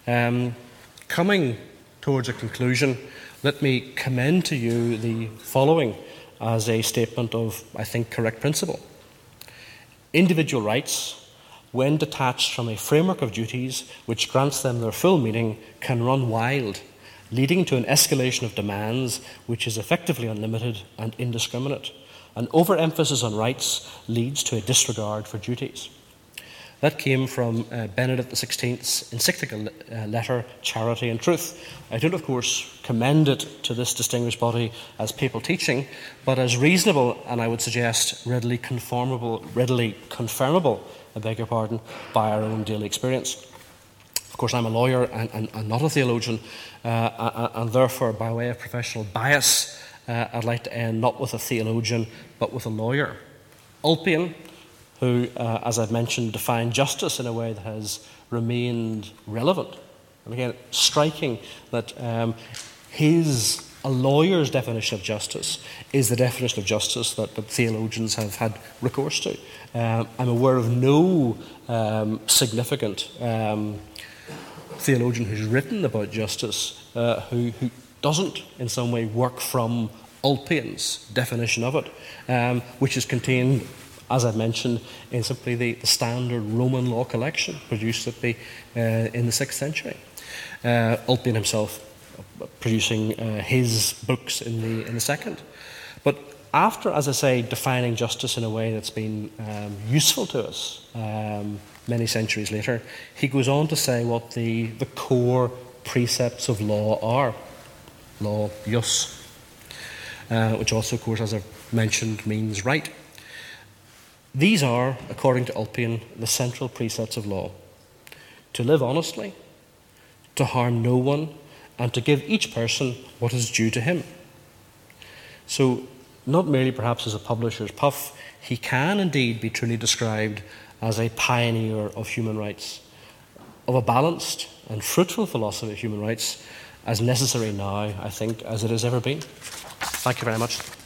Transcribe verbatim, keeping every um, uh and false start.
Um, coming towards a conclusion, let me commend to you the following as a statement of, I think, correct principle. Individual rights, when detached from a framework of duties which grants them their full meaning, can run wild, leading to an escalation of demands which is effectively unlimited and indiscriminate. An overemphasis on rights leads to a disregard for duties. That came from uh, Benedict the sixteenth's encyclical uh, letter, Charity and Truth. I don't, of course, commend it to this distinguished body as papal teaching, but as reasonable, and I would suggest readily conformable, readily confirmable, I beg your pardon, by our own daily experience. Of course, I'm a lawyer and, and, and not a theologian, uh, and therefore, by way of professional bias, uh, I'd like to end not with a theologian, but with a lawyer. Ulpian, who, uh, as I've mentioned, defined justice in a way that has remained relevant. And again, striking that um, his, a lawyer's definition of justice is the definition of justice that, that theologians have had recourse to. Um, I'm aware of no um, significant um, theologian who's written about justice uh, who, who doesn't in some way work from Ulpian's definition of it, um, which is contained, as I've mentioned, in simply the, the standard Roman law collection produced at the, uh, in the sixth century. Uh, Ulpian himself producing uh, his books in the, in the second. But after, as I say, defining justice in a way that's been um, useful to us um, many centuries later, he goes on to say what the, the core precepts of law are. Law, jus, uh, which also, of course, as I've mentioned, means right. These are, according to Ulpian, the central precepts of law: to live honestly, to harm no one, and to give each person what is due to him. So, not merely perhaps as a publisher's puff, he can indeed be truly described as a pioneer of human rights, of a balanced and fruitful philosophy of human rights, as necessary now, I think, as it has ever been. Thank you very much.